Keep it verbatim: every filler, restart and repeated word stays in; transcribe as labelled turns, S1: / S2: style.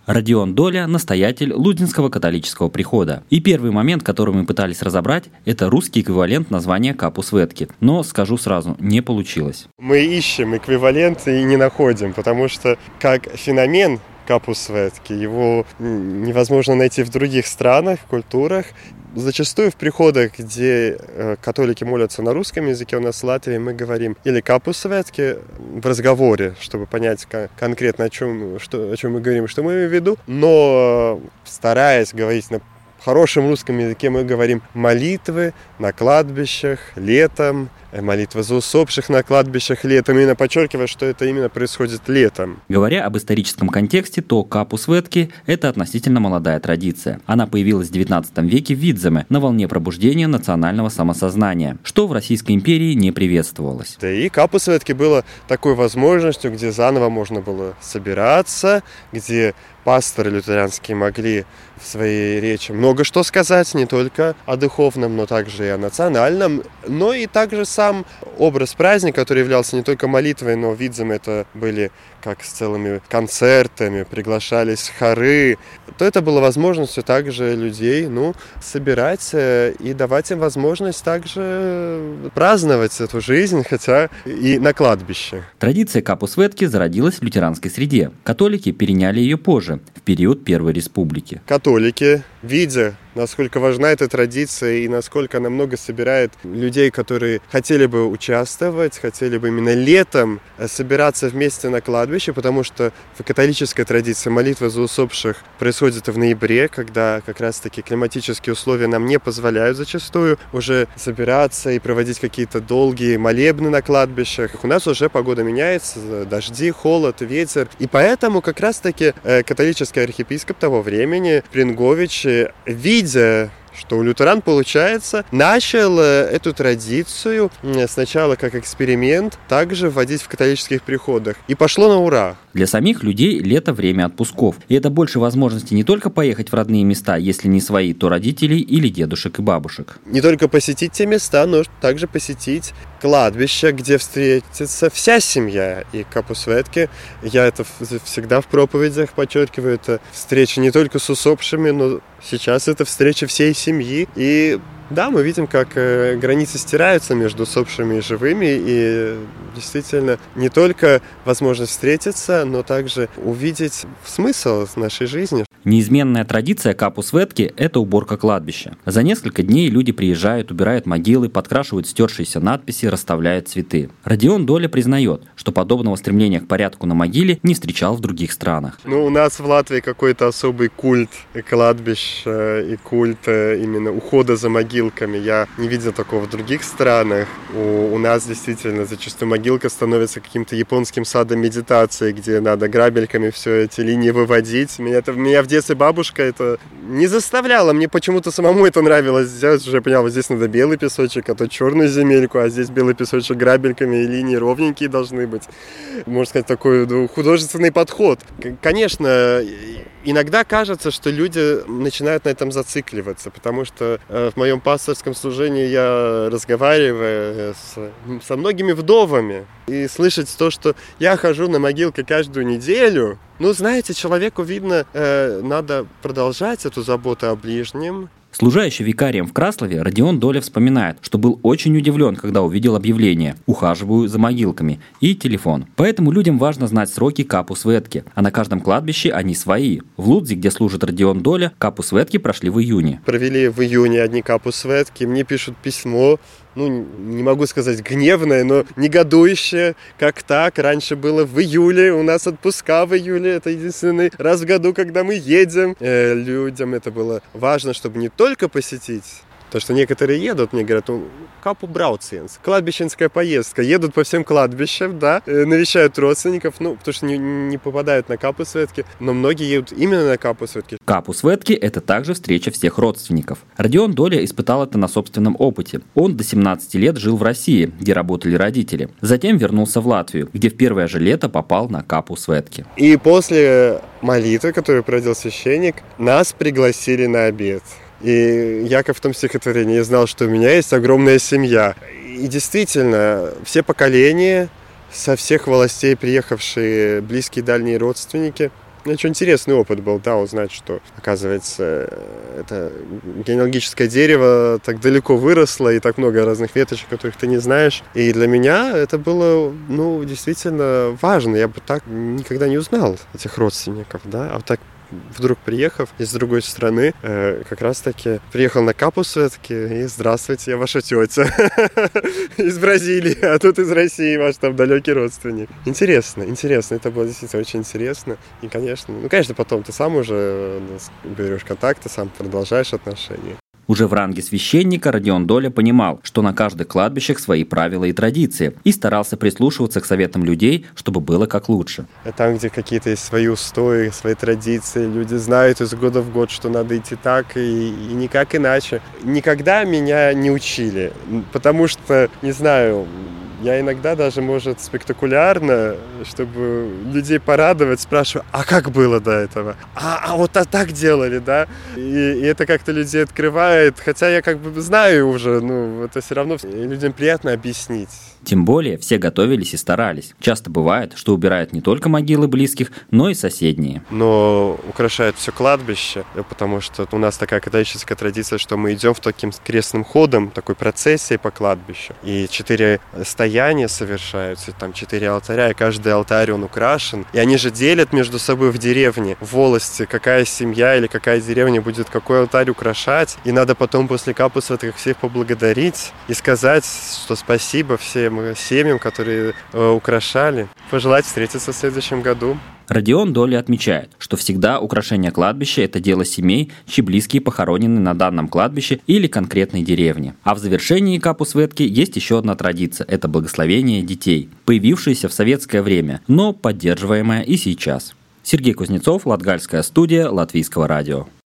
S1: Родион Доля – настоятель Лудинского католического прихода. И первый момент, который мы пытались разобрать, это русский эквивалент названия Капус Ветки. Но, скажу сразу, не получилось.
S2: Мы ищем эквивалент и не находим, потому что как феномен Капус Ветки его невозможно найти в других странах, культурах. Зачастую в приходах, где э, католики молятся на русском языке, у нас в Латвии мы говорим или Капус Ветки в разговоре, чтобы понять кон- конкретно о чем, что, о чем мы говорим, что мы имеем в виду, но стараясь говорить на хорошем русском языке, мы говорим молитвы на кладбищах летом, молитва за усопших на кладбищах летом, именно подчеркивая, что это именно происходит летом.
S1: Говоря об историческом контексте, то Капус Ветки – это относительно молодая традиция. Она появилась в девятнадцатом веке в Видземе на волне пробуждения национального самосознания, что в Российской империи не приветствовалось.
S2: Да и Капус Ветки было такой возможностью, где заново можно было собираться, где пасторы лютеранские могли в своей речи много что сказать, не только о духовном, но также и о национальном, но и также сам образ праздника, который являлся не только молитвой, но видим, это были как с целыми концертами, приглашались хоры, то это было возможностью также людей, ну, собирать и давать им возможность также праздновать эту жизнь, хотя и на кладбище.
S1: Традиция Капус Ветки зародилась в лютеранской среде. Католики переняли ее позже, в период Первой Республики.
S2: Католики, видя, насколько важна эта традиция и насколько она много собирает людей, которые хотели бы участвовать, хотели бы именно летом собираться вместе на кладбище, потому что в католической традиции молитва за усопших происходит в ноябре, когда как раз-таки климатические условия нам не позволяют зачастую уже собираться и проводить какие-то долгие молебны на кладбищах. У нас уже погода меняется, дожди, холод, ветер. И поэтому как раз-таки католический архиепископ того времени, Прингович, видя, что у лютеран получается, начал эту традицию сначала как эксперимент также вводить в католических приходах. И пошло на ура.
S1: Для самих людей лето – время отпусков. И это больше возможности не только поехать в родные места, если не свои, то родителей или дедушек и бабушек.
S2: Не только посетить те места, но также посетить кладбище, где встретится вся семья. И Капус Ветки, я это всегда в проповедях подчеркиваю, это встреча не только с усопшими, но сейчас это встреча всей семьи. И да, мы видим, как э, границы стираются между усопшими и живыми, и действительно не только возможность встретиться, но также увидеть смысл нашей жизни.
S1: Неизменная традиция Капус Ветки – это уборка кладбища. За несколько дней люди приезжают, убирают могилы, подкрашивают стершиеся надписи, расставляют цветы. Родион Доля признает, что подобного стремления к порядку на могиле не встречал в других странах.
S2: Ну, у нас в Латвии какой-то особый культ кладбищ и культ именно ухода за могилами. Я не видел такого в других странах. У, у нас действительно зачастую могилка становится каким-то японским садом медитации, где надо грабельками все эти линии выводить. Меня, это, меня в детстве бабушка это не заставляла. Мне почему-то самому это нравилось. Я уже понял, вот здесь надо белый песочек, а то черную земельку, а здесь белый песочек грабельками, и линии ровненькие должны быть. Можно сказать, такой художественный подход. Конечно, иногда кажется, что люди начинают на этом зацикливаться, потому что в моем пасторском служении я разговариваю с, со многими вдовами, и слышать то, что я хожу на могилку каждую неделю, ну, знаете, человеку, видно, э, надо продолжать эту заботу о ближнем.
S1: Служа еще викарием в Краслове, Родион Доля вспоминает, что был очень удивлен, когда увидел объявление «Ухаживаю за могилками» и телефон. Поэтому людям важно знать сроки Капус Ветки, а на каждом кладбище они свои. В Лудзе, где служит Родион Доля, Капус Ветки прошли в июне.
S2: Провели в июне одни Капус Ветки, мне пишут письмо, ну, не могу сказать гневное, но негодующее. Как так? Раньше было в июле, у нас отпуска в июле. Это единственный раз в году, когда мы едем. Э, людям это было важно, чтобы не только посетить. То, что некоторые едут, мне говорят, ну, капу брауциенс, кладбищенская поездка, едут по всем кладбищам, да, навещают родственников, ну, потому что не, не попадают на Капус Ветки, но многие едут именно на Капус Ветки.
S1: Капус Ветки – это также встреча всех родственников. Родион Доля испытал это на собственном опыте. Он до семнадцати лет жил в России, где работали родители. Затем вернулся в Латвию, где в первое же лето попал на Капус Ветки.
S2: И после молитвы, которую проводил священник, нас пригласили на обед. И я, как в том стихотворении, я знал, что у меня есть огромная семья. И действительно, все поколения, со всех властей приехавшие близкие и дальние родственники, Очень интересный опыт был, да, узнать, что, оказывается, это генеалогическое дерево так далеко выросло, и так много разных веточек, которых ты не знаешь. И для меня это было, ну, действительно важно. Я бы так никогда не узнал этих родственников, да, а вот так вдруг приехав из другой страны, э, как раз-таки приехал на Капу Светки, и здравствуйте, я ваша тетя из Бразилии, а тут из России ваш там далекий родственник. Интересно, интересно, это было действительно очень интересно. И, конечно, ну, конечно, потом ты сам уже берешь контакты, сам продолжаешь отношения.
S1: Уже в ранге священника Родион Доля понимал, что на каждых кладбищах свои правила и традиции, и старался прислушиваться к советам людей, чтобы было как лучше.
S2: Там, где какие-то есть свои устои, свои традиции, люди знают из года в год, что надо идти так и, и никак иначе. Никогда меня не учили, потому что, не знаю, я иногда даже, может, спектакулярно, чтобы людей порадовать, спрашиваю, а как было до этого? А, а вот а так делали, да? И, и это как-то людей открывает, хотя я как бы знаю уже, ну, это все равно людям приятно объяснить.
S1: Тем более все готовились и старались. Часто бывает, что убирают не только могилы близких, но и соседние.
S2: Но украшают все кладбище, потому что у нас такая католическая традиция, что мы идем в таким крестным ходом, такой процессией по кладбищу. И четыре стояния совершаются, там четыре алтаря, и каждый алтарь он украшен. И они же делят между собой в деревне, в волости, какая семья или какая деревня будет какой алтарь украшать. И надо потом после Капу Светок всех поблагодарить и сказать, что спасибо всем семьям, которые э, украшали. Пожелать встретиться в следующем году.
S1: Родион Доля отмечает, что всегда украшение кладбища – это дело семей, чьи близкие похоронены на данном кладбище или конкретной деревне. А в завершении Капу Светки есть еще одна традиция – это благословение детей, появившееся в советское время, но поддерживаемое и сейчас. Сергей Кузнецов, Латгальская студия Латвийского радио.